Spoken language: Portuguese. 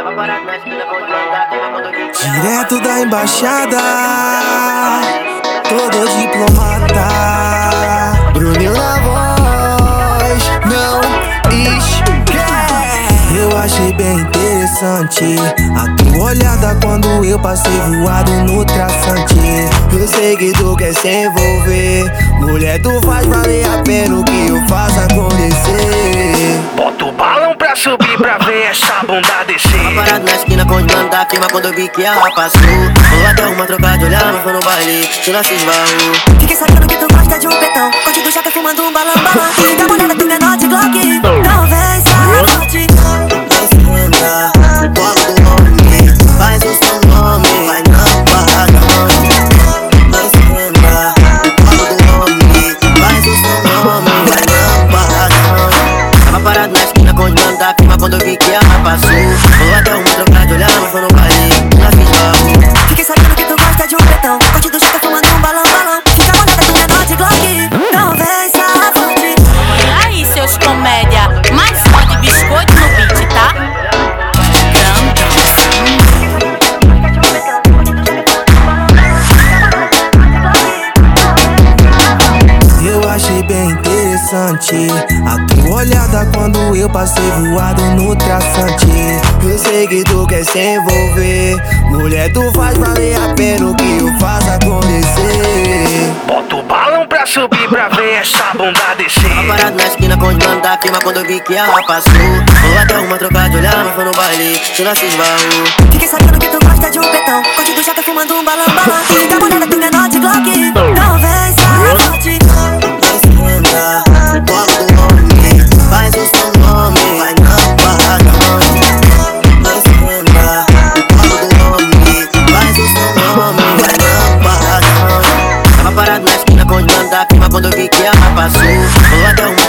Direto da embaixada, todo diplomata. Bruninho na voz, não esquece. Eu achei bem interessante a tua olhada quando eu passei voado no traçante. Eu sei que tu quer se envolver, mulher, tu faz valer a pena o que eu faço acontecer. Bota o balão pra subir pra ver essa bunda descer. Tava parado na esquina com os mano da firma quando eu vi que ela passou. Vou até uma troca de olhar, mas foi no baile, tu não se esbarrou. Fiquei sabendo que tu gosta de um petão, corte do jaca fumando um balão. E fica molhada tu menor de Glock. Então vem, sai forte. Vai se lembrar, colo do nome, faz o seu nome, vai não parar não. Vai se lembrar, colo do nome, faz o seu nome, vai não parar não. Tava parado na esquina com os mano da firma quando eu vi que ela passou. Vou até uma troca de olhar, mas foi no baile, tu não se esbarrou. Fiquei sabendo que tu gosta de um petão, corte do jaca fumando um balão. Fica molhada tu menor de Glock. Então vem, sai forte. E aí, seus comédia, mais só de biscoito no beat, tá? Eu achei bem interessante a tua olhada quando eu passei voado no traçante. Eu sei que tu quer se envolver, mulher, tu faz valer a pena o que eu faço acontecer. Bota o balão pra subir pra ver essa bunda descer. Tava parado na esquina com os mano da firma quando eu vi que ela passou. Vou até uma troca de olhar, mas foi no baile, tu não se esbarrou. Fiquei sabendo que tu gosta de um petão, corte do jaca fumando um balão. E fica molhada tu menor de Glock. Então vem, sai forte. Vai se lembrar, colo do nome, faz o seu nome, vai não parar não. Vai se lembrar, colo do nome, faz o seu nome, vai não parar não. Tava parado na esquina com os mano da firma quando eu vi que ela passou. Vou até uma